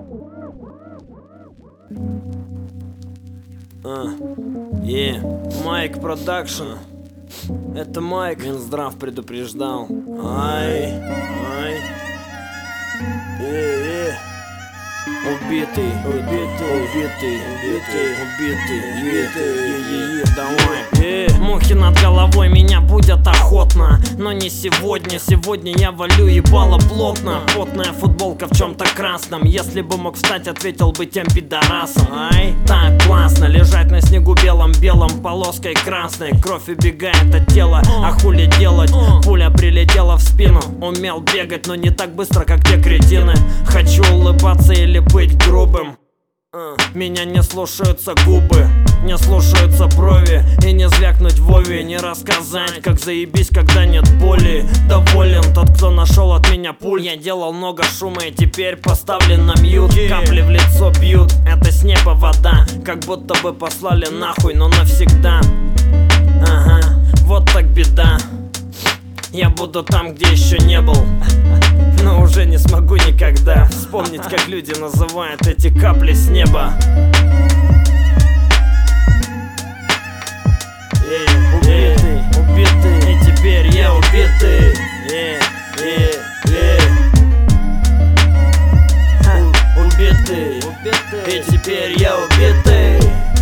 Майк Продакшн. Это Майк. Минздрав предупреждал. Ай. Убитый. Давай. Мухи над головой меня будят охотно, но не сегодня. Сегодня я валю ебало плотно. Потная футболка в чем-то красном. Если бы мог встать, ответил бы тем пидорасам. Ай, так классно лежать на снегу белым полоской красной. Кровь убегает от тела, а хули делать? Пуля прилетела в спину. Умел бегать, но не так быстро, как те кретины. Хочу улыбаться или быть грубым. Меня не слушаются губы, не слушаются брови. И не звякнуть Вове, не рассказать, как заебись, когда нет боли. Доволен тот, кто нашел от меня пуль. Я делал много шума и теперь поставлен на мьют. Капли в лицо бьют, это с неба вода. Как будто бы послали нахуй, но навсегда. Ага, вот так беда. Я буду там, где еще не был, но уже не смогу никогда вспомнить, как люди называют эти капли с неба. Убитый, и теперь я убитый. Убитый, и теперь я убитый.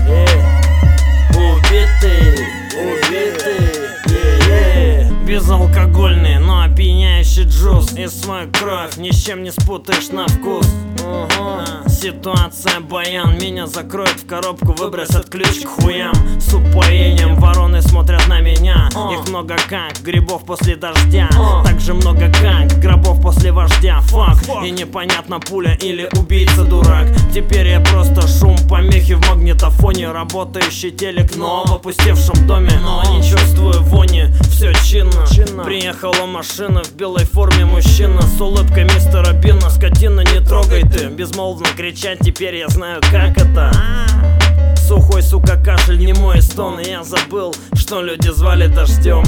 Безалкогольный, но опьяняющий джуз. И свою кровь ни с чем не спутаешь на вкус. Ситуация баян, меня закроют в коробку, выбросят ключ к хуям. С упоением вороны смотрят на меня. Их много как грибов после дождя, так же много как гробов после вождя. Фак, и непонятно, пуля или убийца дурак. Теперь я просто шум помехи в магнитофоне. Работающий телек, но в опустевшем доме. Но не чувствую вони, все чинно. Приехала машина в белой форме мужчина с улыбкой мистера Бина. Скотина, не трогай ты. Безмолвно кричать, теперь я знаю, как это. Сухой, сука, кашель, не мой стон. И я забыл, что люди звали дождем.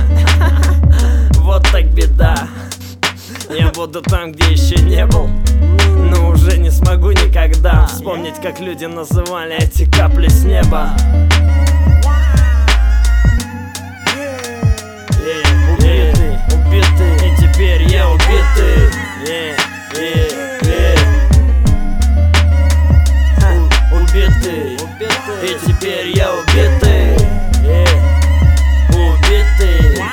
Вот так беда. Я буду там, где еще не был, но уже не смогу никогда вспомнить, как люди называли эти капли с неба. Убитый, и теперь я убитый. Убитый, и теперь я убитый. Убитый.